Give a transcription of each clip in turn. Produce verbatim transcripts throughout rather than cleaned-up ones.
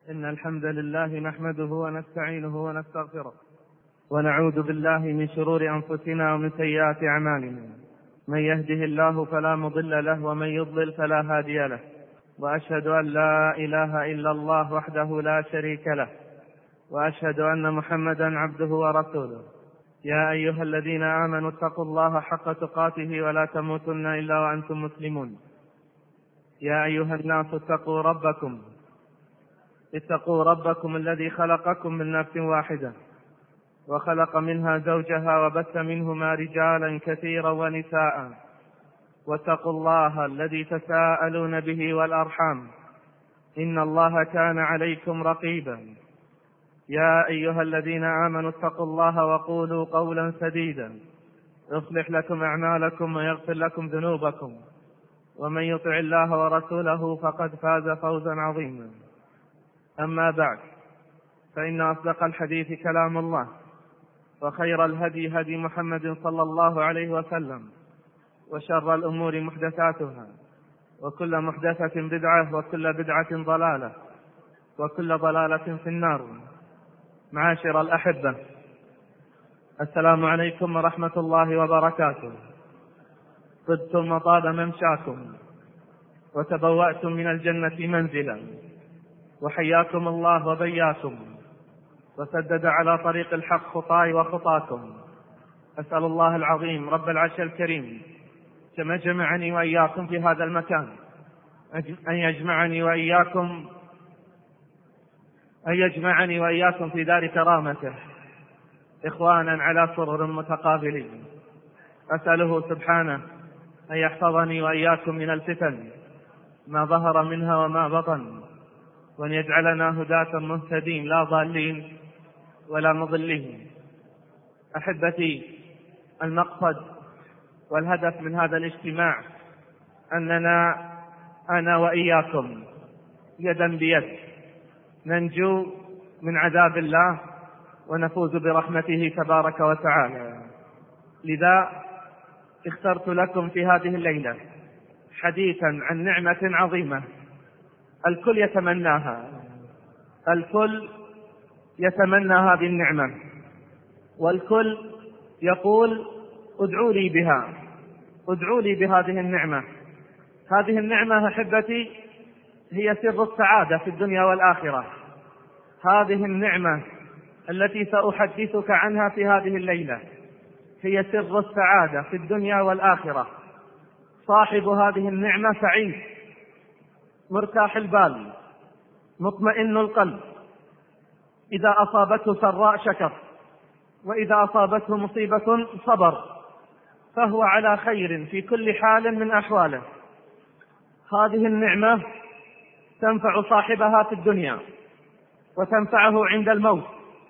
إن الحمد لله نحمده ونستعينه ونستغفره ونعوذ بالله من شرور أنفسنا ومن سيئات أعمالنا. من يهده الله فلا مضل له ومن يضلل فلا هادي له، وأشهد أن لا إله إلا الله وحده لا شريك له، وأشهد أن محمدا عبده ورسوله. يا أيها الذين آمنوا اتقوا الله حق تقاته ولا تموتن إلا وأنتم مسلمون. يا أيها الناس اتقوا ربكم اتقوا ربكم الذي خلقكم من نفس واحدة وخلق منها زوجها وبث منهما رجالا كثيرا ونساء، واتقوا الله الذي تساءلون به والأرحام إن الله كان عليكم رقيبا. يا أيها الذين آمنوا اتقوا الله وقولوا قولا سديدا يصلح لكم أعمالكم ويغفر لكم ذنوبكم، ومن يطع الله ورسوله فقد فاز فوزا عظيما. أما بعد، فإن أصدق الحديث كلام الله، وخير الهدي هدي محمد صلى الله عليه وسلم، وشر الأمور محدثاتها، وكل محدثة بدعة، وكل بدعة ضلالة، وكل ضلالة في النار. معاشر الأحبة، السلام عليكم ورحمة الله وبركاته. طبتم وطاب ممشاكم، وتبوأتم من الجنة منزلا، وحياكم الله وبياكم، وسدد على طريق الحق خطاي وخطاكم. أسأل الله العظيم رب العرش الكريم كما جمعني وإياكم في هذا المكان أن يجمعني وإياكم أن يجمعني وإياكم في دار كرامته إخوانا على سرر متقابلين. أسأله سبحانه أن يحفظني وإياكم من الفتن ما ظهر منها وما بطن، وأن يجعلنا هداة مهتدين لا ضالين ولا مضلين. أحبتي، المقصد والهدف من هذا الاجتماع أننا أنا وإياكم يدا بيد ننجو من عذاب الله ونفوز برحمته تبارك وتعالى. لذا اخترت لكم في هذه الليلة حديثا عن نعمة عظيمة الكل يتمناها، الكل يتمنى هذه النعمة، والكل يقول ادعوا لي بها، ادعوا لي بهذه النعمة. هذه النعمة أحبتي هي سر السعادة في الدنيا والآخرة. هذه النعمة التي سأحدثك عنها في هذه الليلة هي سر السعادة في الدنيا والآخرة. صاحب هذه النعمة سعيد مرتاح البال مطمئن القلب، إذا أصابته سراء شكر، وإذا أصابته مصيبة صبر، فهو على خير في كل حال من أحواله. هذه النعمة تنفع صاحبها في الدنيا، وتنفعه عند الموت،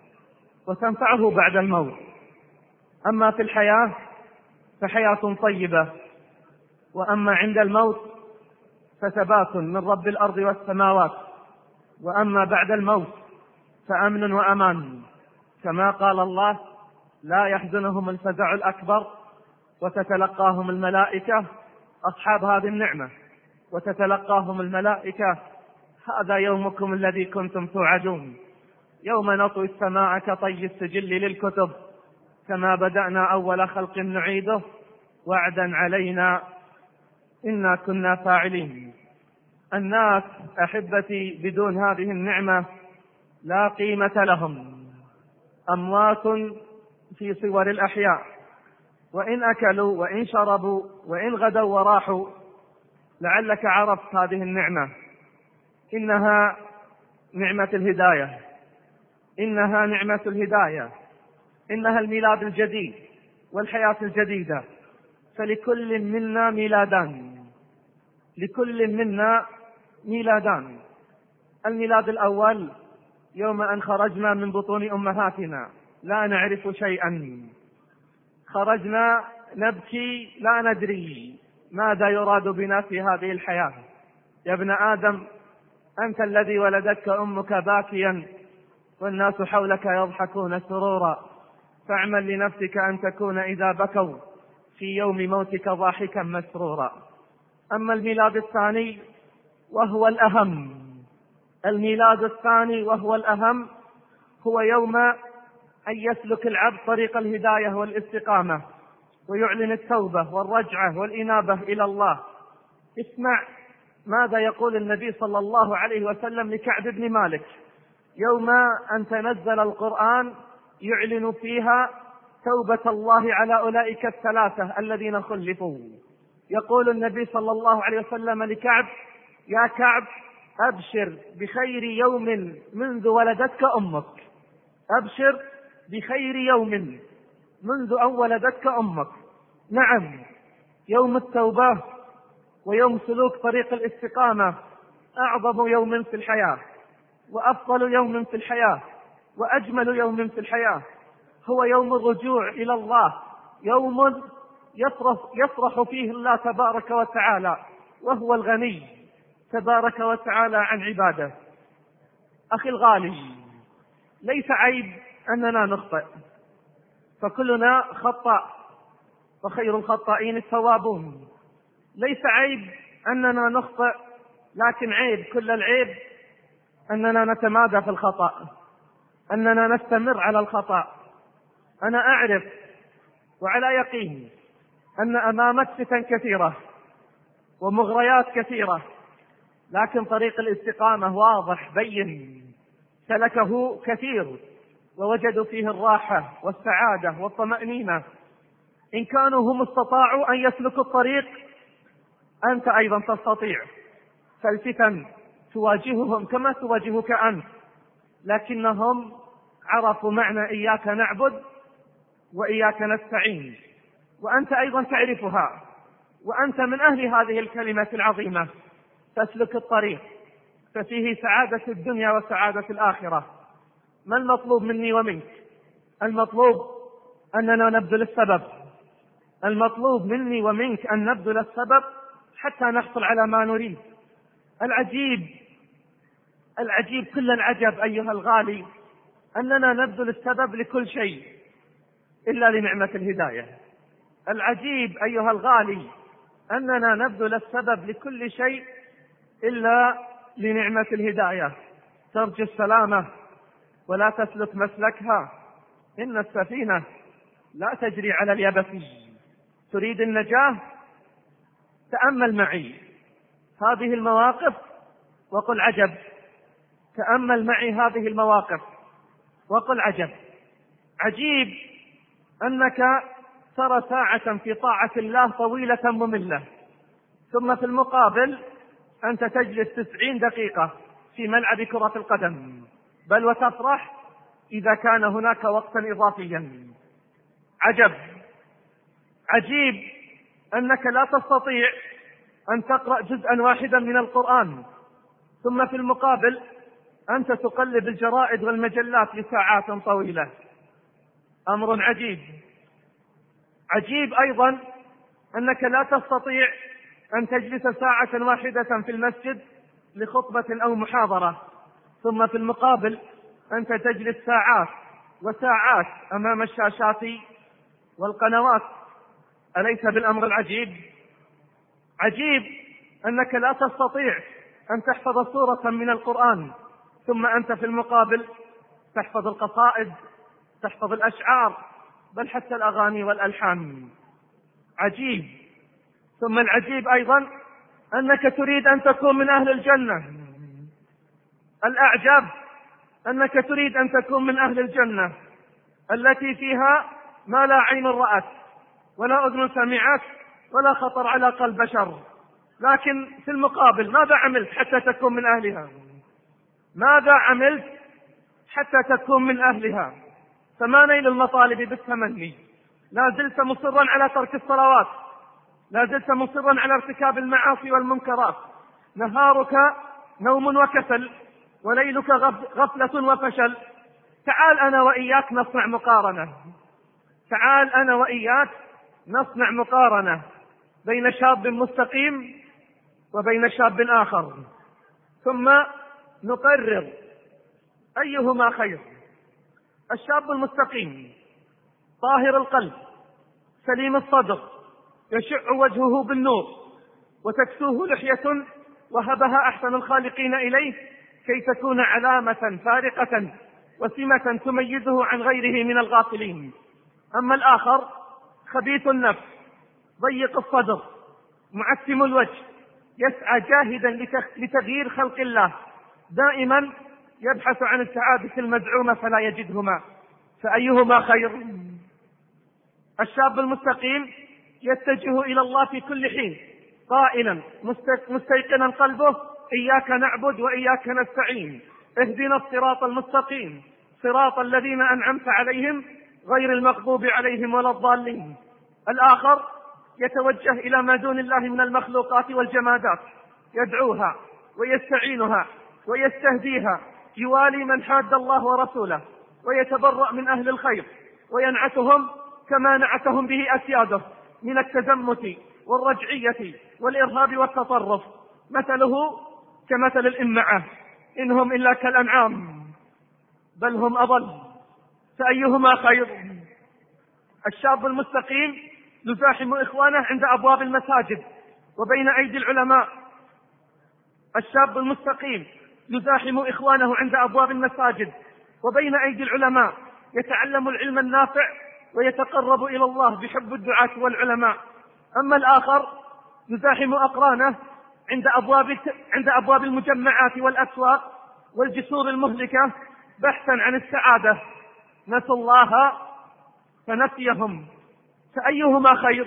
وتنفعه بعد الموت. أما في الحياة فحياة طيبة، وأما عند الموت فثبات من رب الأرض والسماوات، وأما بعد الموت فأمن وأمان، كما قال الله: لا يحزنهم الفزع الأكبر وتتلقاهم الملائكة، أصحاب هذه النعمة، وتتلقاهم الملائكة: هذا يومكم الذي كنتم توعدون، يوم نطوي السماء كطي السجل للكتب، كما بدأنا أول خلق نعيده، وعدا علينا إنا كنا فاعلين. الناس أحبتي بدون هذه النعمة لا قيمة لهم، أموات في صور الأحياء، وإن أكلوا وإن شربوا وإن غدوا وراحوا. لعلك عرفت هذه النعمة، إنها نعمة الهداية، إنها نعمة الهداية، إنها الميلاد الجديد والحياة الجديدة. فلكل منا ميلادان، لكل منا ميلادان. الميلاد الأول يوم أن خرجنا من بطون أمهاتنا لا نعرف شيئا، خرجنا نبكي لا ندري ماذا يراد بنا في هذه الحياة. يا ابن آدم، أنت الذي ولدتك أمك باكيا والناس حولك يضحكون سرورا، فاعمل لنفسك أن تكون إذا بكوا في يوم موتك ضاحكا مسرورا. أما الميلاد الثاني وهو الأهم، الميلاد الثاني وهو الأهم هو يوم أن يسلك العبد طريق الهداية والاستقامة ويعلن التوبة والرجعة والإنابة إلى الله. اسمع ماذا يقول النبي صلى الله عليه وسلم لكعب بن مالك يوم أن تنزل القرآن يعلن فيها توبة الله على أولئك الثلاثة الذين خلفوا. يقول النبي صلى الله عليه وسلم لكعب: يا كعب أبشر بخير يوم منذ ولدتك أمك، أبشر بخير يوم منذ أن ولدتك أمك. نعم، يوم التوبة ويوم سلوك طريق الاستقامة أعظم يوم في الحياة، وأفضل يوم في الحياة، وأجمل يوم في الحياة، هو يوم الرجوع إلى الله، يوم يفرح, يفرح فيه الله تبارك وتعالى وهو الغني تبارك وتعالى عن عباده. أخي الغالي، ليس عيب أننا نخطئ، فكلنا خطأ وخير الخطائين التوابون. ليس عيب أننا نخطئ، لكن عيب كل العيب أننا نتمادى في الخطأ، أننا نستمر على الخطأ. أنا أعرف وعلى يقين أن أمامك فتن كثيرة ومغريات كثيرة، لكن طريق الاستقامة واضح بين، سلكه كثير ووجدوا فيه الراحة والسعادة والطمأنينة. إن كانوا هم استطاعوا أن يسلكوا الطريق، أنت أيضا تستطيع. فالفتن تواجههم كما تواجهك أنت، لكنهم عرفوا معنى إياك نعبد وإياك نستعين، وأنت أيضا تعرفها، وأنت من أهل هذه الكلمة العظيمة. تسلك الطريق ففيه سعادة الدنيا وسعادة الآخرة. ما المطلوب مني ومنك؟ المطلوب أننا نبذل السبب، المطلوب مني ومنك أن نبذل السبب حتى نحصل على ما نريد. العجيب العجيب كل العجب أيها الغالي أننا نبذل السبب لكل شيء إلا لنعمة الهداية. العجيب أيها الغالي أننا نبذل السبب لكل شيء إلا لنعمة الهداية. ترجو السلامة ولا تسلك مسلكها، إن السفينة لا تجري على اليبس. تريد النجاة؟ تأمل معي هذه المواقف وقل عجب. تأمل معي هذه المواقف وقل عجب. عجيب أنك ترى ساعة في طاعة الله طويلة مملة، ثم في المقابل أنت تجلس تسعين دقيقة في ملعب كرة القدم، بل وتفرح إذا كان هناك وقتا إضافيا. عجب. عجيب أنك لا تستطيع أن تقرأ جزءا واحدا من القرآن، ثم في المقابل أنت تقلب الجرائد والمجلات لساعات طويلة. أمر عجيب. عجيب أيضا أنك لا تستطيع أن تجلس ساعة واحدة في المسجد لخطبة أو محاضرة، ثم في المقابل أنت تجلس ساعات وساعات أمام الشاشات والقنوات. أليس بالأمر العجيب؟ عجيب أنك لا تستطيع أن تحفظ سورة من القرآن، ثم أنت في المقابل تحفظ القصائد، تحفظ الأشعار، بل حتى الأغاني والألحان. عجيب. ثم العجيب أيضا أنك تريد أن تكون من أهل الجنة. الأعجب أنك تريد أن تكون من أهل الجنة التي فيها ما لا عين رأت ولا أذن سمعت ولا خطر على قلب بشر، لكن في المقابل ماذا عملت حتى تكون من أهلها؟ ماذا عملت حتى تكون من أهلها؟ فما نيل المطالب بالتمني؟ لا زلت مصرا على ترك الصلوات، لا زلت مصرا على ارتكاب المعاصي والمنكرات. نهارك نوم وكسل، وليلك غفلة وفشل. تعال أنا وإياك نصنع مقارنة، تعال أنا وإياك نصنع مقارنة بين شاب مستقيم وبين شاب آخر، ثم نقرر أيهما خير. الشاب المستقيم طاهر القلب سليم الصدر يشع وجهه بالنور وتكسوه لحية وهبها أحسن الخالقين إليه كي تكون علامة فارقة وسمة تميزه عن غيره من الغافلين. أما الآخر خبيث النفس ضيق الصدر معتم الوجه يسعى جاهدا لتغيير خلق الله، دائما يبحث عن السعادة المزعومة فلا يجدهما، فأيهما خير؟ الشاب المستقيم يتجه إلى الله في كل حين قائلا مستيقنا قلبه إياك نعبد وإياك نستعين اهدنا الصراط المستقيم صراط الذين أنعمت عليهم غير المغضوب عليهم ولا الضالين. الآخر يتوجه إلى ما دون الله من المخلوقات والجمادات يدعوها ويستعينها ويستهديها، يوالي من حاد الله ورسوله ويتبرأ من أهل الخير وينعتهم كما نعتهم به أسياده من التزمت والرجعية والإرهاب والتطرف، مثله كمثل الإمعة إنهم إلا كالأنعام بل هم أضل، فأيهما خير؟ الشاب المستقيم يزاحم إخوانه عند أبواب المساجد وبين أيدي العلماء. الشاب المستقيم يزاحم إخوانه عند أبواب المساجد وبين أيدي العلماء، يتعلم العلم النافع ويتقرب إلى الله بحب الدعاة والعلماء. أما الآخر يزاحم أقرانه عند أبواب عند أبواب المجمعات والأسواق والجسور المهلكة بحثا عن السعادة، نسوا الله فنسيهم، فأيهما خير؟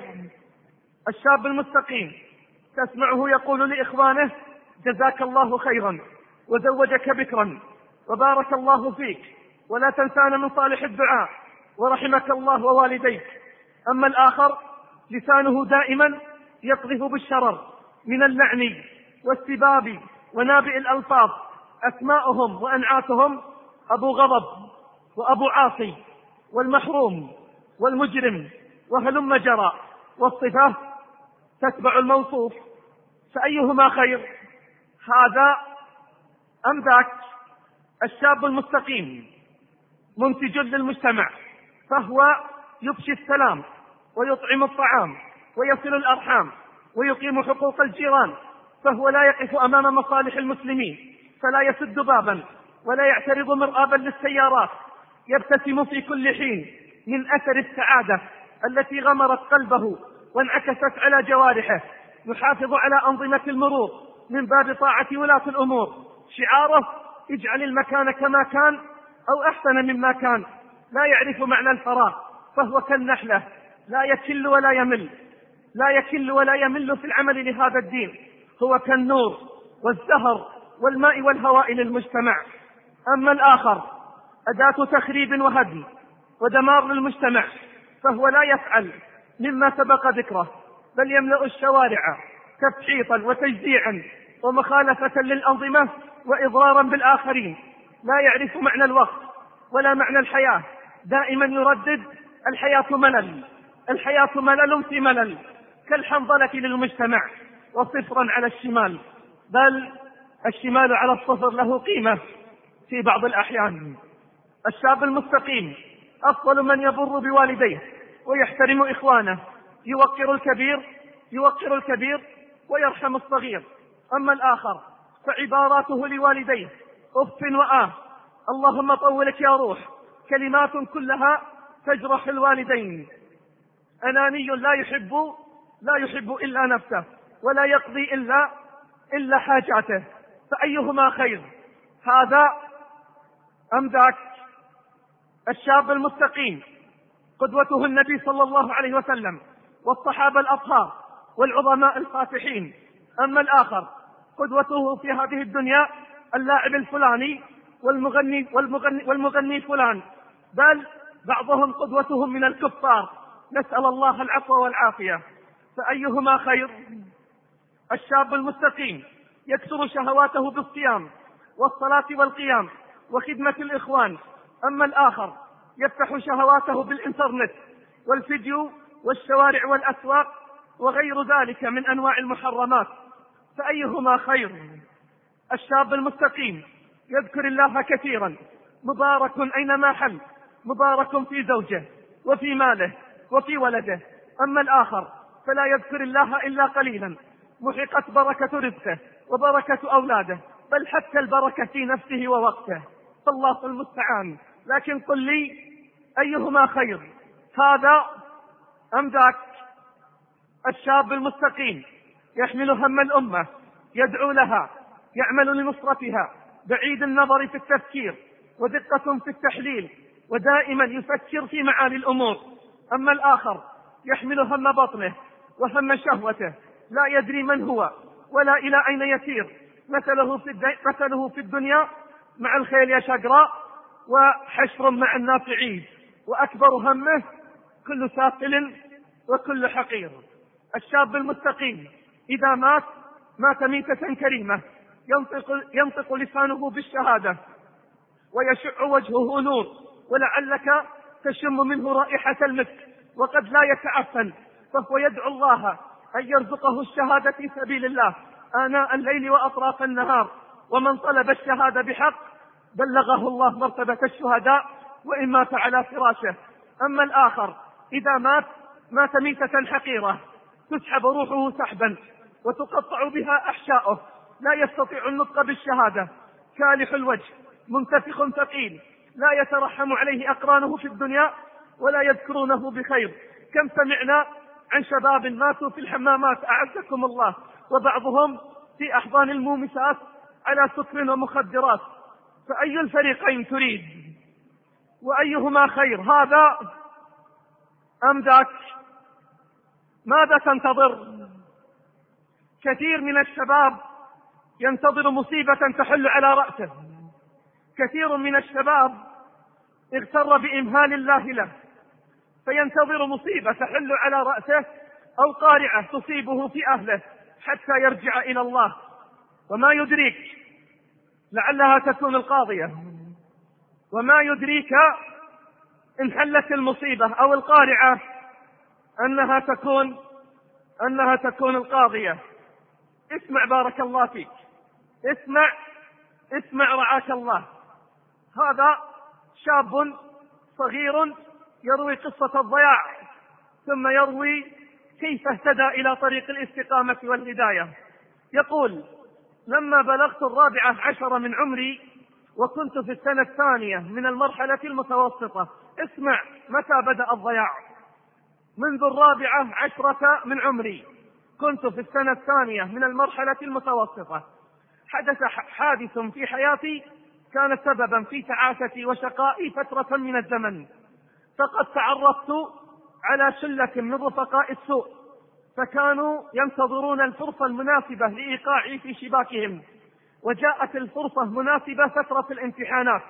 الشاب المستقيم تسمعه يقول لإخوانه جزاك الله خيرا وزوجك بكرا وبارك الله فيك ولا تنسانا من صالح الدعاء ورحمك الله ووالديك. أما الآخر لسانه دائما يقذف بالشرر من اللعن والسباب ونابئ الألفاظ، أسماؤهم وأنعاتهم أبو غضب وأبو عاصي والمحروم والمجرم وهلم جرى، والصفة تتبع الموصوف، فأيهما خير؟ هذا أم ذاك؟ الشاب المستقيم منتج للمجتمع، فهو يفشي السلام ويطعم الطعام ويصل الأرحام ويقيم حقوق الجيران، فهو لا يقف أمام مصالح المسلمين فلا يسد بابا ولا يعترض مرآبا للسيارات، يبتسم في كل حين من أثر السعادة التي غمرت قلبه وانعكست على جوارحه، يحافظ على أنظمة المرور من باب طاعة ولاة الأمور، شعاره اجعل المكان كما كان أو أحسن مما كان، لا يعرف معنى الفراغ، فهو كالنحلة لا يكل ولا يمل لا يكل ولا يمل في العمل لهذا الدين، هو كالنور والزهر والماء والهواء للمجتمع. أما الآخر أداة تخريب وهدم ودمار للمجتمع، فهو لا يفعل مما سبق ذكره بل يملأ الشوارع تبحيطا وتجزيعا ومخالفة للأنظمة وإضرارا بالآخرين، لا يعرف معنى الوقت ولا معنى الحياة، دائما يردد الحياة ملل الحياة ملل في ملل، كالحنظلة للمجتمع وصفرا على الشمال، بل الشمال على الصفر له قيمة في بعض الأحيان. الشاب المستقيم أفضل من يبر بوالديه ويحترم إخوانه، يوقر الكبير يوقر الكبير ويرحم الصغير. أما الآخر فعباراته لوالديه أف وآه، اللهم طولك يا روح، كلمات كلها تجرح الوالدين. أناني لا يحب لا يحب إلا نفسه ولا يقضي إلا إلا حاجاته، فأيهما خير؟ هذا أم ذاك؟ الشاب المستقيم قدوته النبي صلى الله عليه وسلم والصحابة الأطهار والعظماء الفاتحين. أما الآخر قدوته في هذه الدنيا اللاعب الفلاني والمغني, والمغني, والمغني فلان، بل بعضهم قدوتهم من الكفار، نسأل الله العفو والعافية، فأيهما خير؟ الشاب المستقيم يكسر شهواته بالصيام والصلاة والقيام وخدمة الإخوان. أما الآخر يفتح شهواته بالإنترنت والفيديو والشوارع والأسواق وغير ذلك من أنواع المحرمات، فأيهما خير؟ الشاب المستقيم يذكر الله كثيرا، مبارك أينما حل، مبارك في زوجه وفي ماله وفي ولده. أما الآخر فلا يذكر الله إلا قليلا، محقت بركة رزقه وبركة أولاده بل حتى البركة في نفسه ووقته، فالله المستعان. لكن قل لي أيهما خير، هذا أم ذاك؟ الشاب المستقيم يحمل هم الأمة، يدعو لها، يعمل لنصرتها، بعيد النظر في التفكير ودقة في التحليل، ودائما يفكر في معالي الأمور. أما الآخر يحمل هم بطنه وهم شهوته، لا يدري من هو ولا إلى أين يسير. مثله في, مثله في الدنيا مع الخيل يشقراء، وحشر مع الناس عيد، وأكبر همه كل ساقل وكل حقير. الشاب المستقيم إذا مات مات ميتة كريمة، ينطق, ينطق لسانه بالشهادة ويشع وجهه نور، ولعلك تشم منه رائحة المسك وقد لا يتعفن، فهو يدعو الله أن يرزقه الشهادة في سبيل الله آناء الليل وأطراف النهار. ومن طلب الشهادة بحق بلغه الله مرتبة الشهداء وإن مات على فراشه. أما الآخر إذا مات مات ميتة حقيرة، تسحب روحه سحبا وتقطع بها أحشاؤه، لا يستطيع النطق بالشهادة، كالح الوجه، منتفخ ثقيل، لا يترحم عليه أقرانه في الدنيا ولا يذكرونه بخير. كم سمعنا عن شباب ماتوا في الحمامات أعزكم الله، وبعضهم في أحضان المومسات على سكر ومخدرات. فأي الفريقين تريد؟ وأيهما خير، هذا أم ذاك؟ ماذا تنتظر؟ كثير من الشباب ينتظر مصيبة تحل على رأسه، كثير من الشباب اغتر بإمهال الله له، فينتظر مصيبة تحل على رأسه أو قارعة تصيبه في أهله حتى يرجع إلى الله. وما يدريك لعلها تكون القاضية، وما يدريك إن حلت المصيبة أو القارعة أنها تكون أنها تكون القاضية. اسمع بارك الله فيك، اسمع اسمع رعاك الله. هذا شاب صغير يروي قصة الضياع، ثم يروي كيف اهتدى إلى طريق الاستقامة والهداية. يقول: لما بلغت الرابعة عشر من عمري وكنت في السنة الثانية من المرحلة المتوسطة. اسمع متى بدأ الضياع: منذ الرابعة عشرة من عمري كنت في السنة الثانية من المرحلة المتوسطة. حدث حادث في حياتي كان سببا في تعاستي وشقائي فترة من الزمن، فقد تعرفت على شلة من رفقاء السوء، فكانوا ينتظرون الفرصة المناسبة لإيقاعي في شباكهم، وجاءت الفرصة مناسبة فترة الامتحانات،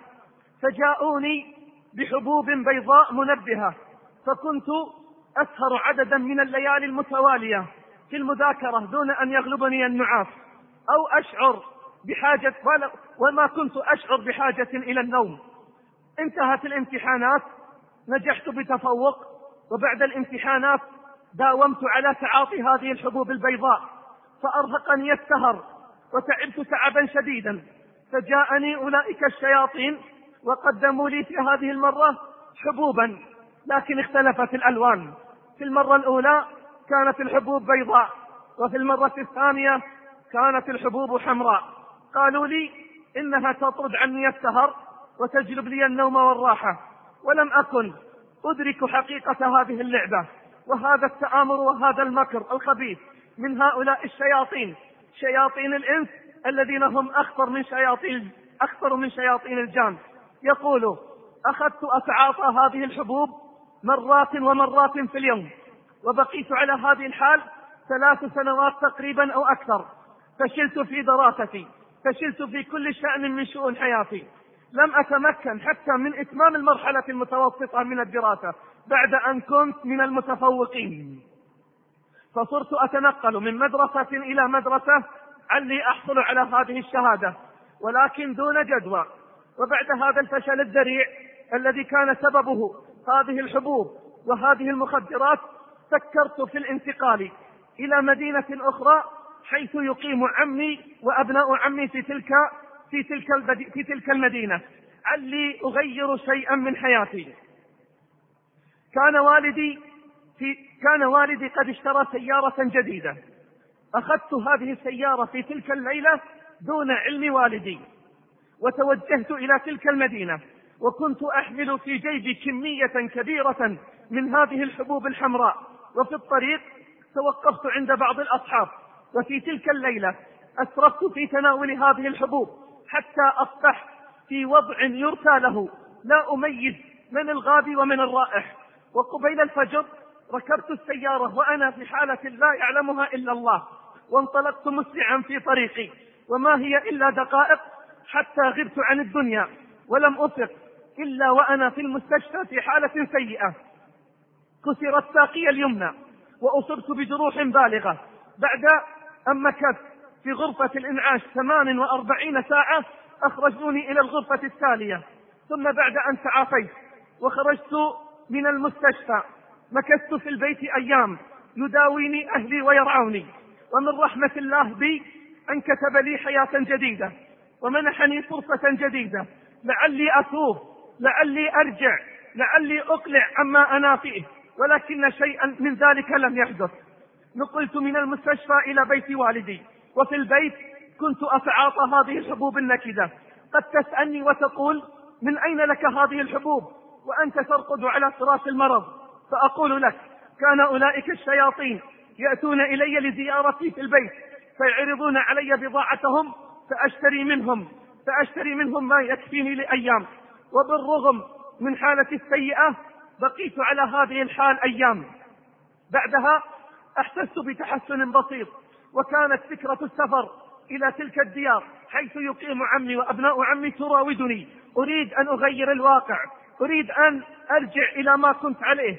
فجاءوني بحبوب بيضاء منبهة، فكنت أسهر عددا من الليالي المتوالية في المذاكرة دون أن يغلبني النعاس أو أشعر بحاجة، وما كنت أشعر بحاجة إلى النوم. انتهت الامتحانات، نجحت بتفوق، وبعد الامتحانات داومت على تعاطي هذه الحبوب البيضاء، فأرهقني السهر وتعبت تعبا شديدا، فجاءني أولئك الشياطين وقدموا لي في هذه المرة حبوبا، لكن اختلفت الألوان. في المرة الأولى كانت الحبوب بيضاء، وفي المرة الثانية كانت الحبوب حمراء. قالوا لي إنها تطرد عني السهر وتجلب لي النوم والراحة، ولم أكن أدرك حقيقة هذه اللعبة وهذا التآمر وهذا المكر الخبيث من هؤلاء الشياطين، شياطين الإنس الذين هم أخطر من شياطين أخطر من شياطين الجان. يقول: أخذت أتعاطى هذه الحبوب مرات ومرات في اليوم، وبقيت على هذه الحال ثلاث سنوات تقريبا أو أكثر. فشلت في دراستي، فشلت في كل شأن من شؤون حياتي، لم أتمكن حتى من إتمام المرحلة المتوسطة من الدراسة بعد أن كنت من المتفوقين، فصرت أتنقل من مدرسة إلى مدرسة علي أحصل على هذه الشهادة، ولكن دون جدوى. وبعد هذا الفشل الذريع الذي كان سببه هذه الحبوب وهذه المخدرات، فكرت في الانتقال إلى مدينة أخرى حيث يقيم عمي وأبناء عمي في تلك في تلك في تلك المدينة، علي أغير شيئا من حياتي. كان والدي في كان والدي قد اشترى سيارة جديدة. أخذت هذه السيارة في تلك الليلة دون علم والدي، وتوجهت إلى تلك المدينة، وكنت أحمل في جيبي كمية كبيرة من هذه الحبوب الحمراء. وفي الطريق توقفت عند بعض الأصحاب، وفي تلك الليلة أسرفت في تناول هذه الحبوب حتى أصبحت في وضع يرثى له، لا أميز من الغابي ومن الرائح. وقبيل الفجر ركبت السيارة وأنا في حالة لا يعلمها إلا الله، وانطلقت مسرعا في طريقي، وما هي إلا دقائق حتى غبت عن الدنيا، ولم أفق إلا وأنا في المستشفى في حالة سيئة. كسرت ساقي اليمنى وأصبت بجروح بالغة. بعد أن مكثت في غرفة الإنعاش ثمان وأربعين ساعة أخرجوني إلى الغرفة التالية. ثم بعد أن تعافيت وخرجت من المستشفى مكثت في البيت أيام يداويني أهلي ويرعوني. ومن رحمة الله بي أن كتب لي حياة جديدة ومنحني فرصة جديدة، لعلي أتوب، لعلي أرجع، لعلي أقلع عما أنا فيه، ولكن شيئا من ذلك لم يحدث. نقلت من المستشفى إلى بيت والدي، وفي البيت كنت أتعاطى هذه الحبوب النكدة. قد تسألني وتقول: من أين لك هذه الحبوب وأنت ترقد على فراش المرض؟ فأقول لك: كان أولئك الشياطين يأتون إلي لزيارتي في البيت، فيعرضون علي بضاعتهم، فأشتري منهم فأشتري منهم ما يكفيني لأيام. وبالرغم من حالتي السيئة بقيت على هذه الحال أيام. بعدها أحسست بتحسن بسيط، وكانت فكرة السفر إلى تلك الديار حيث يقيم عمي وأبناء عمي تراودني. أريد أن أغير الواقع، أريد أن أرجع إلى ما كنت عليه.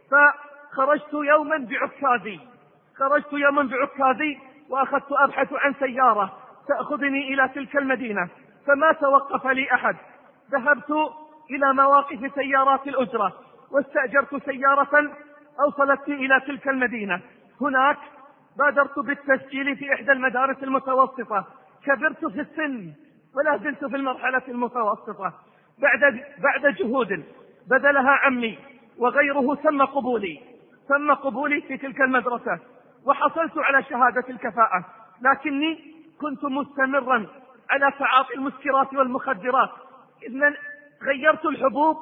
فخرجت يوما بعكازي خرجت يوما بعكازي وأخذت أبحث عن سيارة تأخذني إلى تلك المدينة، فما توقف لي أحد. ذهبت إلى مواقف سيارات الأجرة واستأجرت سيارة أوصلتني إلى تلك المدينة. هناك بادرت بالتسجيل في إحدى المدارس المتوسطة. كبرت في السن ولا زلت في المرحلة المتوسطة. بعد, بعد جهود بذلها عمي وغيره تم قبولي تم قبولي في تلك المدرسة، وحصلت على شهادة الكفاءة. لكني كنت مستمرا على تعاطي المسكرات والمخدرات. إذن غيرت الحبوب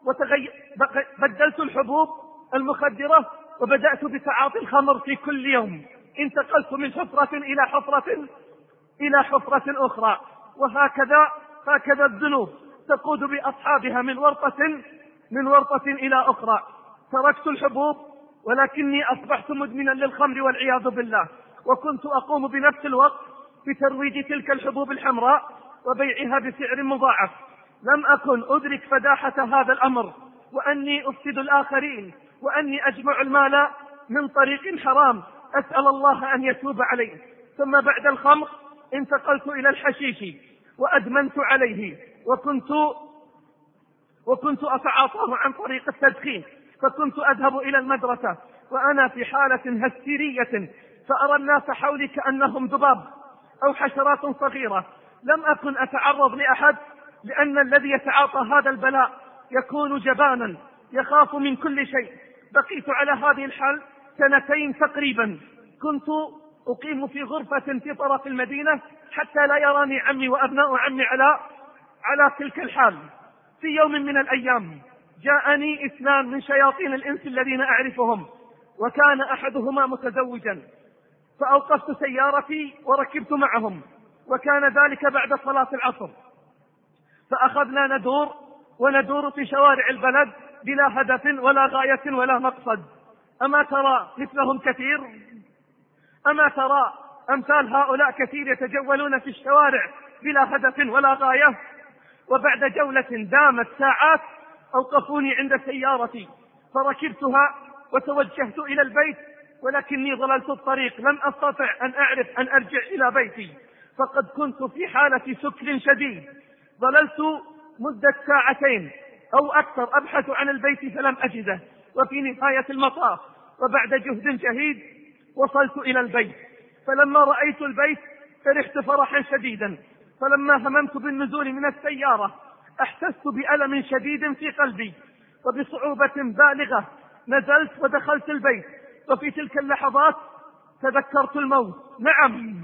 وبدلت الحبوب المخدرة وبدأت بتعاطي الخمر في كل يوم. انتقلت من حفرة إلى حفرة إلى حفرة أخرى. وهكذا هكذا الذنوب تقود بأصحابها من ورطة من ورطة إلى أخرى. تركت الحبوب ولكني أصبحت مدمنا للخمر والعياذ بالله. وكنت أقوم بنفس الوقت بترويج تلك الحبوب الحمراء وبيعها بسعر مضاعف. لم أكن أدرك فداحة هذا الأمر، وأني أفسد الآخرين، وأني أجمع المال من طريق حرام. أسأل الله أن يتوب عليه. ثم بعد الخمر انتقلت إلى الحشيش وأدمنت عليه، وكنت وكنت أتعاطاه عن طريق التدخين. فكنت أذهب إلى المدرسة وأنا في حالة هستيرية، فأرى الناس حولي كأنهم ذباب أو حشرات صغيرة. لم أكن أتعرض لأحد، لأن الذي يتعاطى هذا البلاء يكون جبانا يخاف من كل شيء. بقيت على هذه الحال سنتين تقريبا. كنت أقيم في غرفة في طرف المدينة حتى لا يراني عمي وأبناء عمي على على تلك الحال. في يوم من الأيام جاءني اثنان من شياطين الإنس الذين أعرفهم، وكان أحدهما متزوجا، فأوقفت سيارتي وركبت معهم، وكان ذلك بعد صلاة العصر. فأخذنا ندور وندور في شوارع البلد بلا هدف ولا غاية ولا مقصد. أما ترى مثلهم كثير؟ أما ترى أمثال هؤلاء كثير يتجولون في الشوارع بلا هدف ولا غاية؟ وبعد جولة دامت ساعات أوقفوني عند سيارتي، فركبتها وتوجهت إلى البيت، ولكني ضللت الطريق، لم أستطع أن أعرف أن أرجع إلى بيتي، فقد كنت في حالة سكر شديد. ضللت مدة ساعتين أو أكثر أبحث عن البيت فلم أجده. وفي نهاية المطاف وبعد جهد جهيد وصلت إلى البيت. فلما رأيت البيت فرحت فرحا شديدا. فلما هممت بالنزول من السيارة أحسست بألم شديد في قلبي، وبصعوبة بالغة نزلت ودخلت البيت. وفي تلك اللحظات تذكرت الموت. نعم،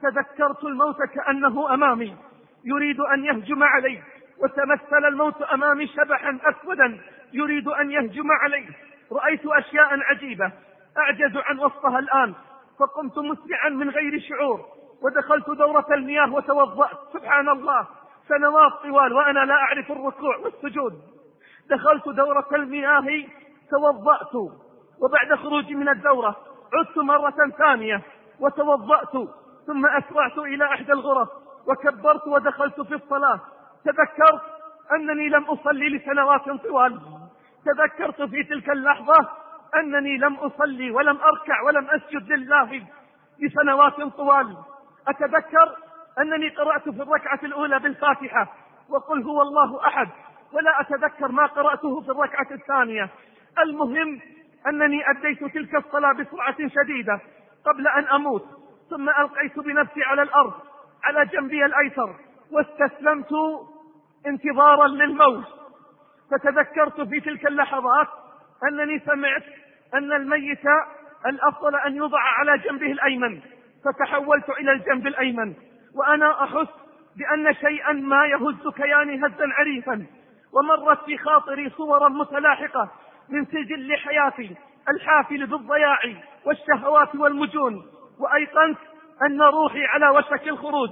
تذكرت الموت كأنه أمامي يريد أن يهجم علي، وتمثل الموت أمامي شبحا أسودا يريد أن يهجم علي. رأيت أشياء عجيبة أعجز عن وصفها الآن، فقمت مسرعا من غير شعور ودخلت دورة المياه وتوضأت. سبحان الله، سنوات طوال وأنا لا أعرف الركوع والسجود. دخلت دورة المياه توضأت، وبعد خروجي من الدورة عدت مرة ثانية وتوضأت، ثم أسرعت إلى إحدى الغرف وكبرت ودخلت في الصلاة. تذكرت أنني لم أصلي لسنوات طوال. تذكرت في تلك اللحظة أنني لم أصلي ولم أركع ولم أسجد لله لسنوات طوال. أتذكر أنني قرأت في الركعة الأولى بالفاتحة وقل هو الله أحد، ولا أتذكر ما قرأته في الركعة الثانية. المهم أنني أديت تلك الصلاة بسرعة شديدة قبل أن أموت، ثم ألقيت بنفسي على الأرض على جنبي الأيسر واستسلمت انتظارا للموت. فتذكرت في تلك اللحظات أنني سمعت أن الميت الأفضل أن يوضع على جنبه الأيمن، فتحولت إلى الجنب الأيمن وأنا أحس بأن شيئا ما يهز كياني هزا عريفا، ومرت في خاطري صورا متلاحقة من سجل حياتي الحافل بالضياع والشهوات والمجون، وأيقنت أن روحي على وشك الخروج.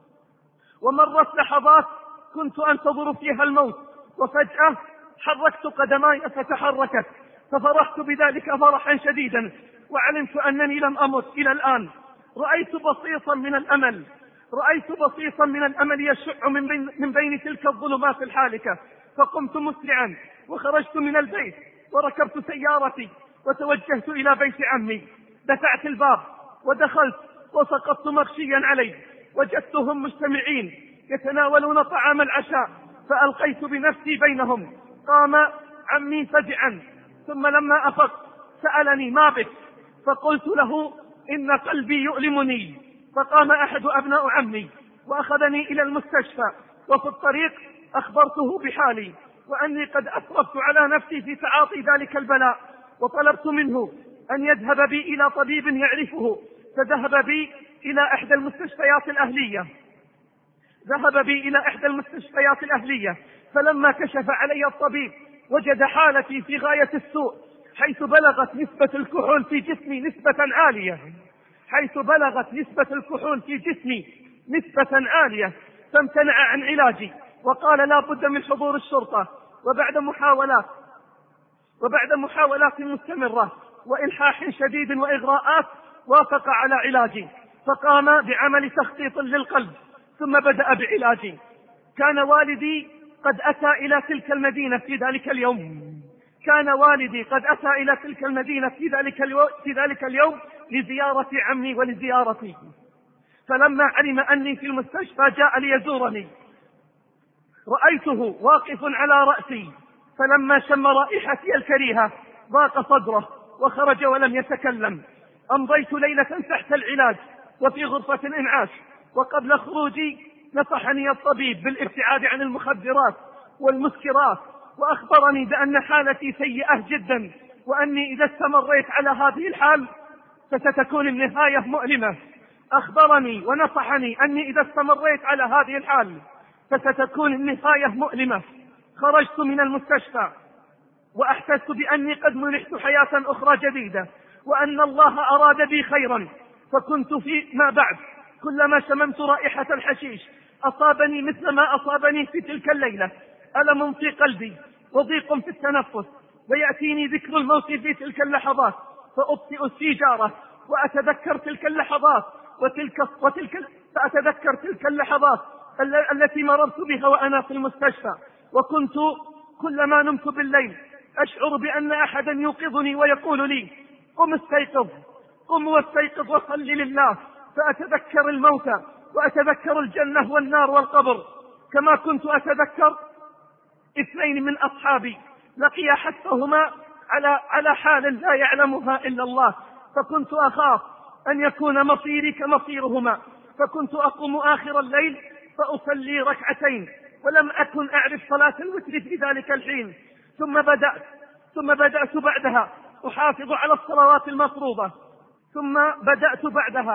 ومرت لحظات كنت أنتظر فيها الموت، وفجأة حركت قدماي فتحركت، ففرحت بذلك فرحا شديدا وعلمت أنني لم أمت إلى الآن. رأيت بصيصا من الأمل رأيت بصيصا من الأمل يشع من بين, من بين تلك الظلمات الحالكة، فقمت مسرعا وخرجت من البيت وركبت سيارتي وتوجهت إلى بيت عمي. دفعت الباب ودخلت وسقطت مغشيا عليه، وجدتهم مجتمعين يتناولون طعام العشاء، فألقيت بنفسي بينهم. قام عمي فزعا، ثم لما أفقت سألني ما بك؟ فقلت له إن قلبي يؤلمني. فقام أحد أبناء عمي وأخذني إلى المستشفى، وفي الطريق أخبرته بحالي وأني قد أسرفت على نفسي في تعاطي ذلك البلاء، وطلبت منه أن يذهب بي إلى طبيب يعرفه، فذهب بي إلى إحدى المستشفيات الأهلية ذهب بي إلى إحدى المستشفيات الأهلية فلما كشف علي الطبيب وجد حالتي في غاية السوء، حيث بلغت نسبة الكحول في جسمي نسبة عالية حيث بلغت نسبة الكحول في جسمي نسبة عالية فامتنع عن علاجي وقال لا بد من حضور الشرطة. وبعد محاولات وبعد محاولات مستمرة وإلحاح شديد وإغراءات وافق على علاجي، فقام بعمل تخطيط للقلب ثم بدأ بعلاجي. كان والدي قد أتى إلى تلك المدينة في ذلك اليوم كان والدي قد أتى إلى تلك المدينة في ذلك اليوم, في ذلك اليوم لزيارة عمي ولزيارتي. فلما علم أني في المستشفى جاء ليزورني. رأيته واقف على رأسي، فلما شم رائحتي الكريهة ضاق صدره وخرج ولم يتكلم. أمضيت ليلة تحت العلاج وفي غرفة إنعاش، وقبل خروجي نصحني الطبيب بالابتعاد عن المخدرات والمسكرات، وأخبرني بأن حالتي سيئة جدا، وأني إذا استمريت على هذه الحال فستكون النهاية مؤلمة. أخبرني ونصحني أني إذا استمريت على هذه الحال فستكون النهاية مؤلمة. خرجت من المستشفى وأحسست بأني قد منحت حياة أخرى جديدة، وأن الله أراد بي خيرا. فكنت فيما بعد كلما شممت رائحة الحشيش أصابني مثل ما أصابني في تلك الليلة ألم في قلبي وضيق في التنفس، ويأتيني ذكر الموت في تلك اللحظات فأبطئ السيجارة وأتذكر تلك اللحظات وتلك, وتلك فأتذكر تلك اللحظات التي مررت بها وأنا في المستشفى. وكنت كلما نمت بالليل أشعر بأن أحدا يوقظني ويقول لي قم استيقظ قم واستيقظ وصل لله. فأتذكر الموت وأتذكر الجنة والنار والقبر، كما كنت أتذكر اثنين من أصحابي لقي حتفهما على على حال لا يعلمها إلا الله، فكنت أخاف أن يكون مصيري كمصيرهما، فكنت أقوم آخر الليل فأصلي ركعتين، ولم أكن أعرف صلاة الوتر في ذلك الحين. ثم بدأت ثم بدأت بعدها أحافظ على الصلوات المفروضة، ثم بدأت بعدها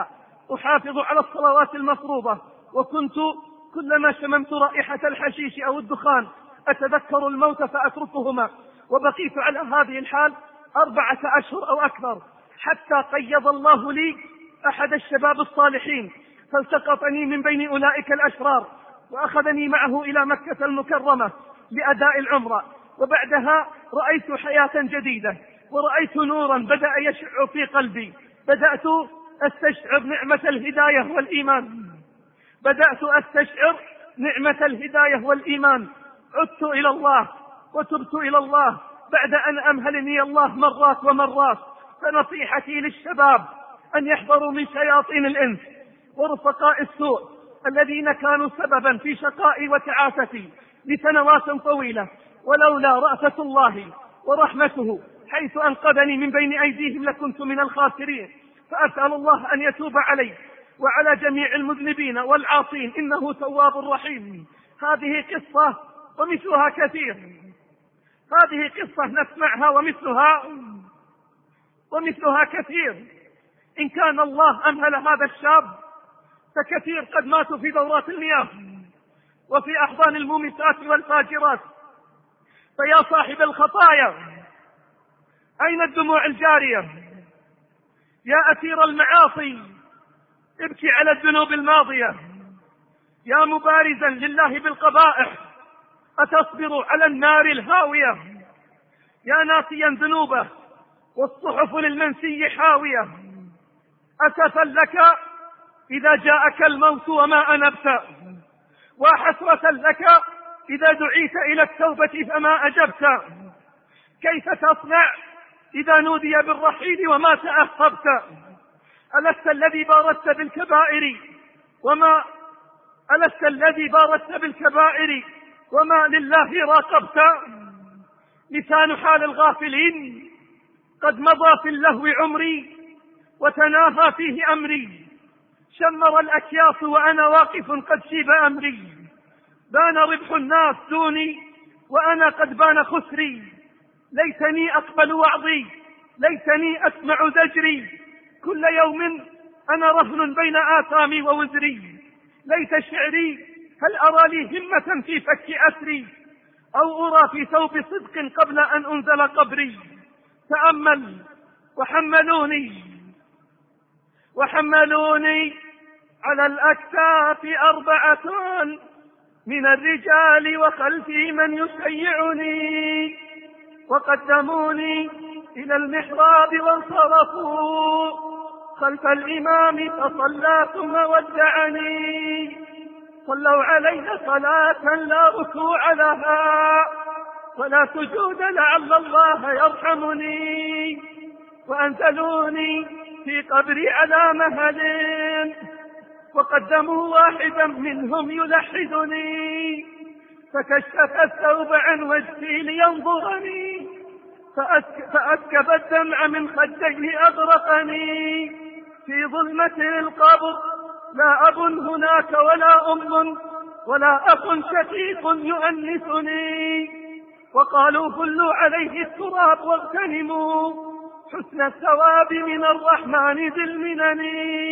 أحافظ على الصلوات المفروضة، وكنت كلما شممت رائحة الحشيش أو الدخان أتذكر الموت فأتركهما، وبقيت على هذه الحال أربعة أشهر أو أكثر، حتى قيض الله لي أحد الشباب الصالحين فالتقطني من بين أولئك الأشرار وأخذني معه إلى مكة المكرمة لأداء العمرة. وبعدها رأيت حياة جديدة، ورأيت نورا بدأ يشع في قلبي، بدأت أستشعر نعمة الهداية والإيمان بدأت أستشعر نعمة الهداية والإيمان عدت إلى الله وتبت إلى الله بعد أن أمهلني الله مرات ومرات. فنصيحتي للشباب أن يحذروا من شياطين الإنس ورفقاء السوء الذين كانوا سببا في شقائي وتعاستي لسنوات طويلة، ولولا رأفة الله ورحمته حيث أنقذني من بين أيديهم لكنت من الخاسرين. فأسأل الله أن يتوب علي وعلى جميع المذنبين والعاصين، إنه تواب رحيم. هذه قصة ومثلها كثير، هذه قصة نسمعها ومثلها ومثلها كثير. إن كان الله أمهل هذا الشاب فكثير قد ماتوا في دورات المياه وفي أحضان المومسات والفاجرات. فيا صاحب الخطايا، أين الدموع الجارية؟ يا أسير المعاصي، ابكي على الذنوب الماضية. يا مبارزا لله بالقبائح، أتصبر على النار الهاوية؟ يا ناسيا ذنوبه والصحف للمنسي حاوية، أسفا لك إذا جاءك الموت وما أنبت، وحسرة لك إذا دعيت إلى التوبة فما أجبت. كيف تصنع إذا نودي بالرحيل وما تأهبت؟ ألست الذي بارزت بالكبائر وما ألست الذي بارزت بالكبائر وما لله راقبت؟ لسان حال الغافلين قد مضى في اللهو عمري وتناهى فيه أمري، شمر الأكياس وأنا واقف قد شيب أمري، بان ربح الناس دوني وأنا قد بان خسري، ليتني أقبل وعظي ليتني أسمع زجري، كل يوم أنا رهن بين آثامي ووزري، ليت شعري هل أرى لي همة في فك أسري، أو أرى في ثوب صدق قبل أن أنزل قبري. تأمل وحملوني وحملوني على الأكتاف أربعة من الرجال وخلفي من يشيعني، وقدموني إلى المحراب وانصرفوا خلف الإمام فصلى ثم ودعني، صلوا علي صلاة لا ركوع لها ولا سجود لعل الله يرحمني، وأنزلوني في قبري على مهل وقدموا واحدا منهم يلحدني، فكشف الثوب عن وجهي لينظرني فأسكب الدمع من خديه أغرقني، في ظلمة القبر لا أب هناك ولا أم ولا أخ شقيق يؤنسني، وقالوا هلوا عليه التراب واغتنموا حسن الثواب من الرحمن ذي المنن،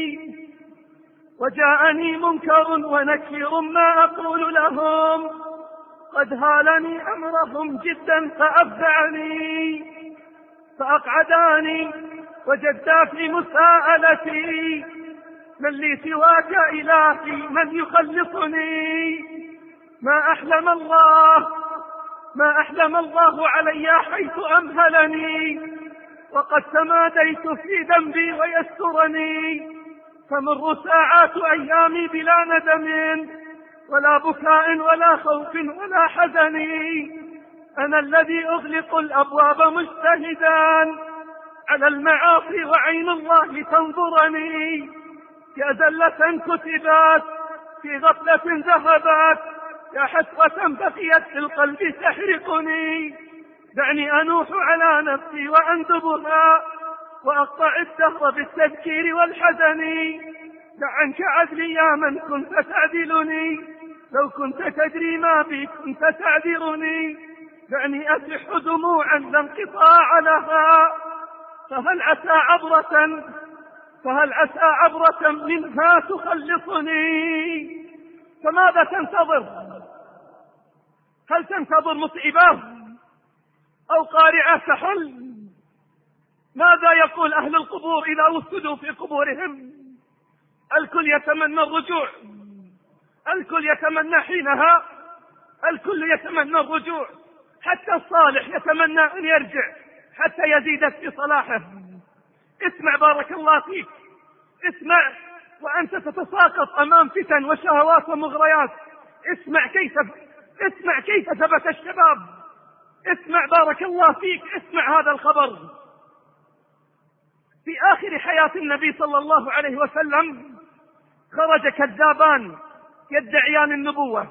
وجاءني منكر ونكير ما أقول لهم قد هالني أمرهم جدا فأفزعني، فأقعداني وجدا في مساءلتي من لي سواك إلهي من يخلصني، ما أحلم الله ما أحلم الله علي حيث أمهلني، وقد تماديت في ذنبي ويسترني، تمر ساعات أيامي بلا ندم ولا بكاء ولا خوف ولا حزن، أنا الذي أغلق الأبواب مجتهدا على المعاصي وعين الله تنظرني، يا زلة كتبت في غفلة ذهبت، يا حسرة بقيت في القلب تحرقني، دعني أنوح على نفسي وأندبها وأقطع الدهر بالتذكير والحزن، دع عنك عدلي يا من كنت تعدلني، لو كنت تدري ما بي كنت تعذرني، دعني أسح دموعا لا انقطاع لها، فهل عسى عبرة فهل عسى عبرة منها تخلصني؟ فماذا تنتظر؟ هل تنتظر مصيبة أو قارعة تحل؟ ماذا يقول أهل القبور إذا وسدوا في قبورهم؟ الكل يتمنى الرجوع، الكل يتمنى حينها، الكل يتمنى الرجوع، حتى الصالح يتمنى أن يرجع حتى يزيد في صلاحه. اسمع بارك الله فيك، اسمع وأنت تتساقط أمام فتن وشهوات ومغريات. اسمع كيف اسمع كيف ثبت الشباب. اسمع بارك الله فيك، اسمع هذا الخبر. في آخر حياة النبي صلى الله عليه وسلم خرج كذابان يدعيان النبوة،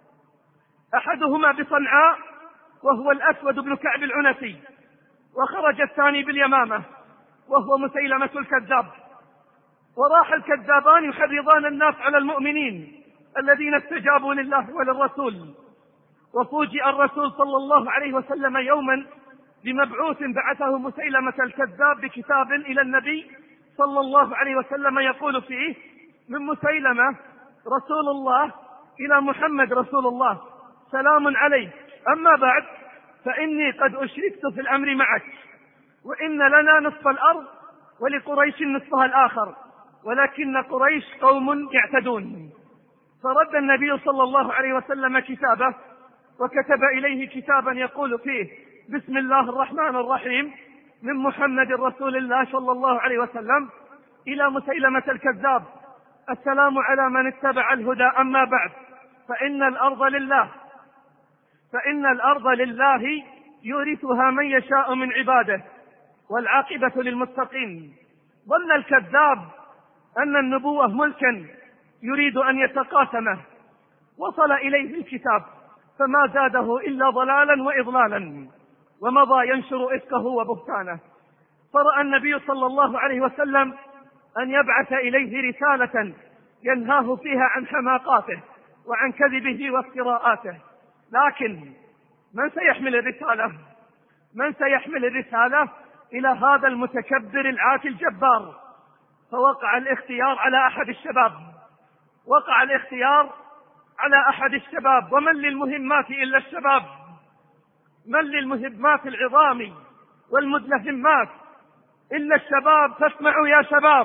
أحدهما بصنعاء وهو الأسود بن كعب العنسي، وخرج الثاني باليمامة وهو مسيلمة الكذاب. وراح الكذابان يحرضان الناس على المؤمنين الذين استجابوا لله وللرسول. وفوجئ الرسول صلى الله عليه وسلم يوما بمبعوث بعثه مسيلمة الكذاب بكتاب إلى النبي صلى الله عليه وسلم يقول فيه: من مسيلمة رسول الله إلى محمد رسول الله، سلام عليك، أما بعد فإني قد أشركت في الأمر معك، وإن لنا نصف الأرض ولقريش نصفها الآخر، ولكن قريش قوم يعتدون. فرد النبي صلى الله عليه وسلم كتابه وكتب إليه كتابا يقول فيه: بسم الله الرحمن الرحيم، من محمد رسول الله صلى الله عليه وسلم إلى مسيلمة الكذاب، السلام على من اتبع الهدى، أما بعد فإن الأرض لله فإن الأرض لله يورثها من يشاء من عباده، والعاقبة للمتقين. ظن الكذاب أن النبوة ملكا يريد أن يتقاسمه، وصل إليه الكتاب فما زاده إلا ضلالا وإضلالا، ومضى ينشر إفكه وبهتانه. فرأى النبي صلى الله عليه وسلم أن يبعث إليه رسالة ينهاه فيها عن حماقاته وعن كذبه وافتراءاته. لكن من سيحمل الرسالة؟ من سيحمل الرسالة إلى هذا المتكبر العاتي الجبار؟ فوقع الاختيار على أحد الشباب وقع الاختيار على أحد الشباب ومن للمهمات إلا الشباب؟ من للمهمات العظام والمدلهمات إلا الشباب؟ فاسمعوا يا شباب.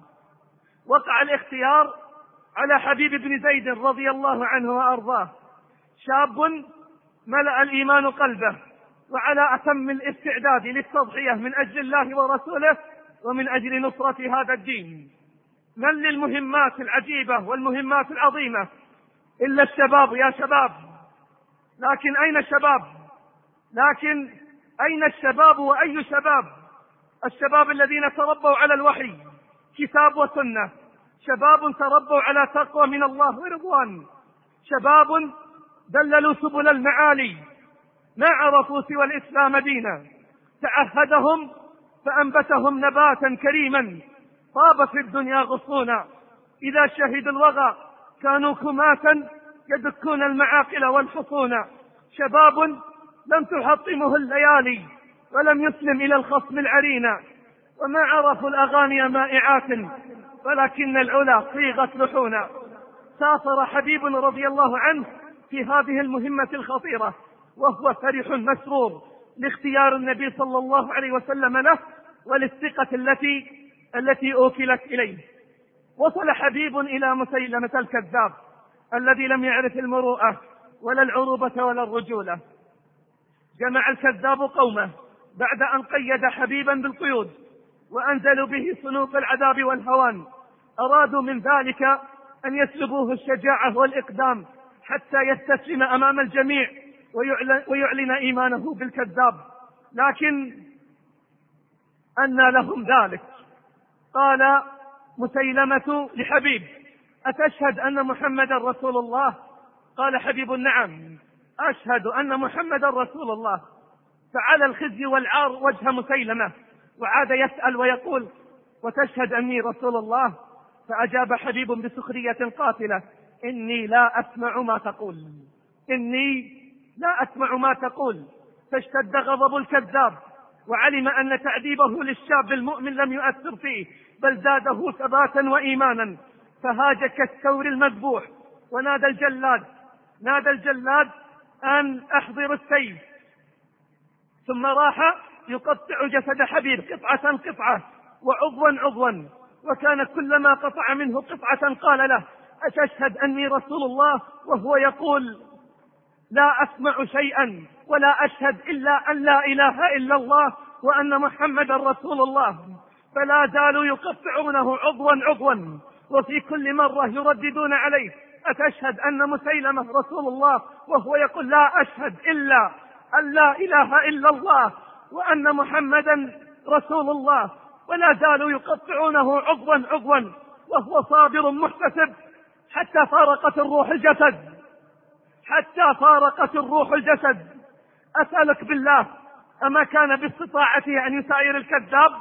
وقع الاختيار على حبيب بن زيد رضي الله عنه وأرضاه، شاب ملأ الإيمان قلبه وعلى أتم الاستعداد للتضحية من أجل الله ورسوله ومن أجل نصرة هذا الدين. من للمهمات العجيبة والمهمات العظيمة إلا الشباب يا شباب. لكن أين الشباب؟ لكن أين الشباب وأي شباب؟ الشباب الذين تربوا على الوحي كتاب وسنة، شباب تربوا على تقوى من الله ورضوان، شباب دللوا سبل المعالي، ما عرفوا سوى الإسلام دينا، تعهدهم فأنبتهم نباتا كريما، طاب في الدنيا غصونا، إذا شهدوا الوغى كانوا كماتا يدكون المعاقل والحصون. شباب لم تحطمه الليالي ولم يسلم إلى الخصم العرينا، وما عرفوا الأغاني مائعات ولكن العلا صيغت لحونا. سافر حبيب رضي الله عنه في هذه المهمة الخطيرة وهو فرح مسرور لاختيار النبي صلى الله عليه وسلم له وللثقة التي التي أوكلت إليه. وصل حبيب إلى مسيلمة الكذاب الذي لم يعرف المروءة ولا العروبة ولا الرجولة. جمع الكذاب قومه بعد أن قيد حبيبا بالقيود وأنزلوا به صنوف العذاب والهوان. أرادوا من ذلك أن يسلبوه الشجاعة والإقدام حتى يستسلم أمام الجميع ويعلن, ويعلن إيمانه بالكذاب. لكن أنى لهم ذلك؟ قال مسيلمة لحبيب: أتشهد أن محمد رسول الله؟ قال حبيب: نعم أشهد أن محمد رسول الله. فعلى الخزي والعار وجه مسيلمة وعاد يسأل ويقول: وتشهد أني رسول الله؟ فأجاب حبيب بسخرية قاتلة: إني لا أسمع ما تقول إني لا أسمع ما تقول. فاشتد غضب الكذاب وعلم أن تعذيبه للشاب المؤمن لم يؤثر فيه بل زاده ثباتا وإيمانا، فهاج كالثور المذبوح ونادى الجلاد نادى الجلاد أن أحضر السيف، ثم راح يقطع جسد حبيب قطعة قطعة وعضوا عضوا، وكان كلما قطع منه قطعة قال له: أتشهد أني رسول الله؟ وهو يقول: لا أسمع شيئا ولا أشهد إلا أن لا إله إلا الله وأن محمدا رسول الله. فلا زالوا يقطعونه عضوا عضوا، وفي كل مرة يرددون عليه: أتشهد أن مسيلمة رسول الله؟ وهو يقول: لا أشهد إلا أن لا إله إلا الله وأن محمدا رسول الله. ولا زالوا يقطعونه عضوا عضوا وهو صابر محتسب حتى فارقت الروح الجسد حتى فارقت الروح الجسد. أسألك بالله، أما كان باستطاعته أن يساير الكذاب؟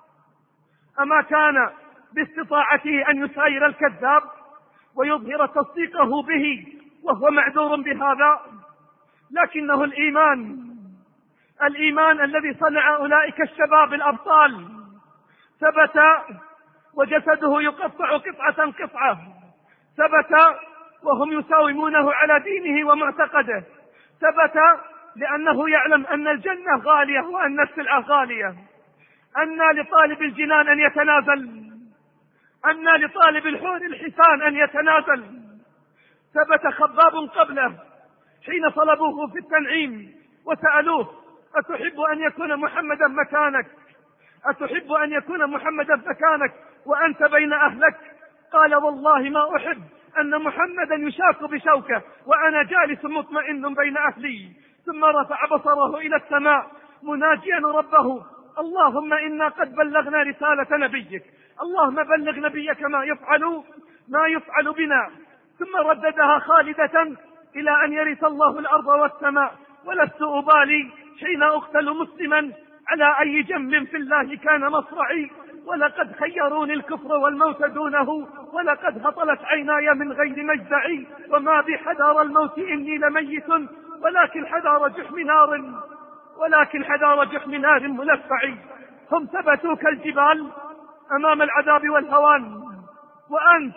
أما كان باستطاعته أن يساير الكذاب ويظهر تصديقه به وهو معذور بهذا؟ لكنه الإيمان الإيمان الذي صنع أولئك الشباب الأبطال ثبت، وجسده يقطع قطعة قطعة، ثبت وهم يساومونه على دينه ومعتقده، ثبت لأنه يعلم أن الجنة غالية وأن السلعة غالية. أن لطالب الجنان أن يتنازل، أن لطالب الحور الحسان أن يتنازل. ثبت خباب قبله حين طلبوه في التنعيم وسألوه: أتحب أن يكون محمدا مكانك؟ أتحب أن يكون محمدا مكانك وأنت بين أهلك؟ قال: والله ما أحب أن محمدا يشاك بشوكه وأنا جالس مطمئن بين أهلي. ثم رفع بصره إلى السماء مناجيا ربه: اللهم إنا قد بلغنا رسالة نبيك، اللهم بلغ نبيك ما يفعل ما يفعل بنا. ثم رددها خالدة إلى أن يرث الله الأرض والسماء: ولست أبالي حين أقتل مسلما على أي جنب في الله كان مصرعي، ولقد خيروني الكفر والموت دونه، ولقد هطلت عيناي من غير مجزعي، وما بحذار الموت إني لميت، ولكن حذار جحم نار ولكن حذار جحم نار ملفعي. هم ثبتوا كالجبال أمام العذاب والهوان، وأنت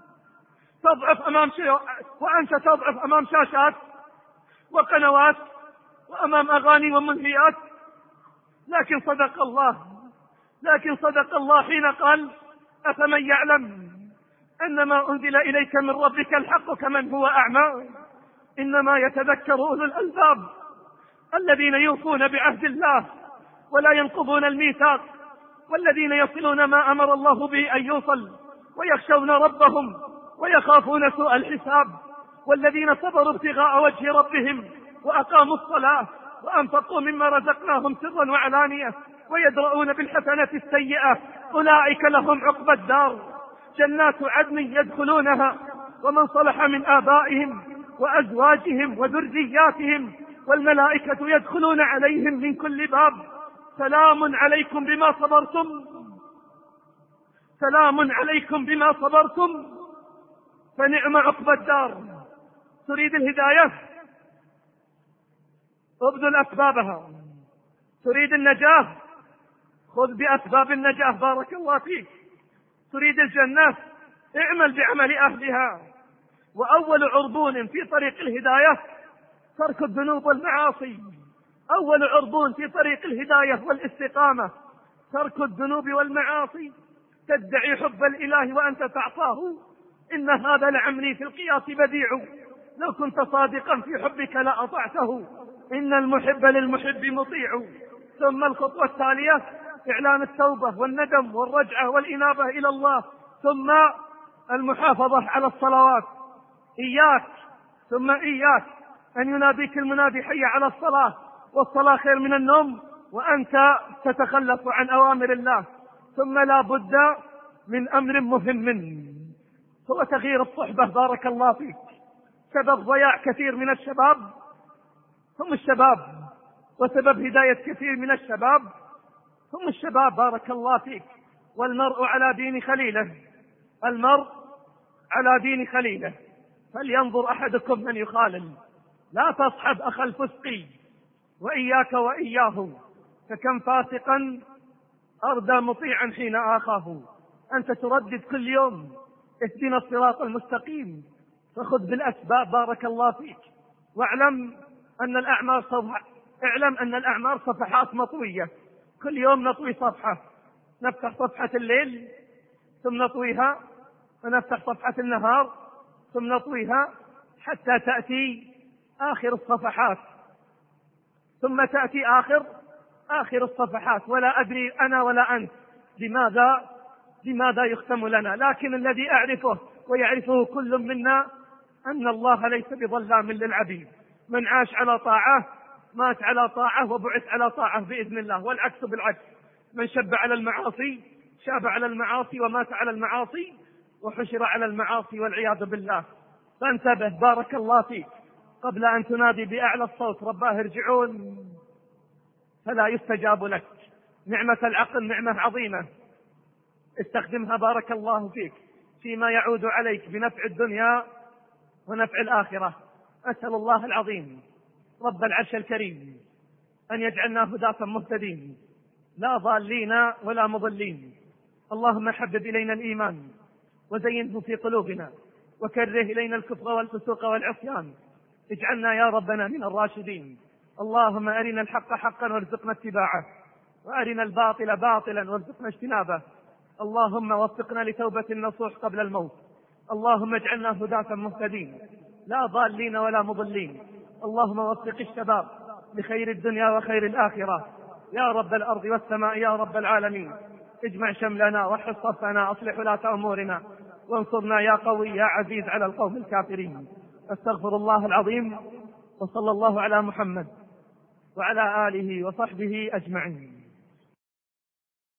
تضعف أمام شيء وأنت تضعف أمام شاشات وقنوات وأمام أغاني ومنهيات. لكن صدق الله لكن صدق الله حين قال: أفمن يعلم أن ما أنزل إليك من ربك الحق كمن هو أعمى. إنما يتذكر أولو الألباب الذين يوفون بعهد الله ولا ينقضون الميثاق، والذين يصلون ما أمر الله به أن يوصل، ويخشون ربهم ويخافون سوء الحساب، والذين صبروا ابتغاء وجه ربهم وأقاموا الصلاة وأنفقوا مما رزقناهم سرا وعلانية ويدرؤون بالحسنة السيئة أولئك لهم عقبى الدار، جنات عدن يدخلونها ومن صلح من آبائهم وأزواجهم وذرياتهم، والملائكة يدخلون عليهم من كل باب. سلام عليكم بما صبرتم سلام عليكم بما صبرتم فنعم عقبى الدار. تريد الهداية؟ ابذل أسبابها. تريد النجاة؟ خذ بأسباب النجاة، بارك الله فيك. تريد الجنة؟ اعمل بعمل أهلها. وأول عرضون في طريق الهداية ترك الذنوب والمعاصي. أول عرضون في طريق الهداية والاستقامة ترك الذنوب والمعاصي. تدعي حب الإله وأنت تعصاه، إن هذا لعمري في القياس بديع، لو كنت صادقا في حبك لأطعته، إن المحب للمحب مطيع. ثم الخطوة التالية إعلان التوبة والندم والرجعة والإنابة إلى الله، ثم المحافظة على الصلوات. إياك ثم إياك أن يناديك المنادي: حي على الصلاة، والصلاة خير من النوم، وأنت تتخلف عن أوامر الله. ثم لا بد من أمر مهم هو تغيير الصحبة، بارك الله فيك. سبب ضياع كثير من الشباب هم الشباب، وسبب هداية كثير من الشباب هم الشباب، بارك الله فيك. والمرء على دين خليله المرء على دين خليله فلينظر أحدكم من يخالل. لا تصحب أخ الفسق وإياك وإياه، فكم فاسقا أردى مطيعا حين آخاه. أنت تردد كل يوم اهدنا الصراط المستقيم، فخذ بالأسباب بارك الله فيك، واعلم أن الأعمار صفح اعلم أن الأعمار صفحات مطوية، كل يوم نطوي صفحة، نفتح صفحة الليل ثم نطويها، ونفتح صفحة النهار ثم نطويها، حتى تأتي آخر الصفحات، ثم تأتي آخر آخر الصفحات، ولا أدري أنا ولا أنت لماذا لماذا يختم لنا، لكن الذي أعرفه ويعرفه كل منا أن الله ليس بظلام للعبيد، من عاش على طاعة مات على طاعة وبعث على طاعة بإذن الله، والعكس بالعكس، من شب على المعاصي شاب على المعاصي ومات على المعاصي وحشر على المعاصي والعياذ بالله. فانتبه بارك الله فيك، قبل أن تنادي بأعلى الصوت رباه ارجعون فلا يستجاب لك. نعمة العقل نعمة عظيمة، استخدمها بارك الله فيك فيما يعود عليك بنفع الدنيا ونفع الآخرة. أسأل الله العظيم رب العرش الكريم أن يجعلنا هداة مهتدين لا ضالين ولا مضلين. اللهم حبب إلينا الإيمان وزينه في قلوبنا، وكره إلينا الكفر والفسوق والعصيان، اجعلنا يا ربنا من الراشدين. اللهم أرنا الحق حقا وارزقنا اتباعه، وأرنا الباطل باطلا وارزقنا اجتنابه. اللهم وفقنا لتوبة النصوح قبل الموت. اللهم اجعلنا هداة مهتدين لا ضالين ولا مضلين. اللهم وفق الشباب لخير الدنيا وخير الآخرة يا رب الأرض والسماء يا رب العالمين. اجمع شملنا وحد صفنا، أصلح ولاة أمورنا، وانصرنا يا قوي يا عزيز على القوم الكافرين. استغفر الله العظيم، وصلى الله على محمد وعلى آله وصحبه أجمعين.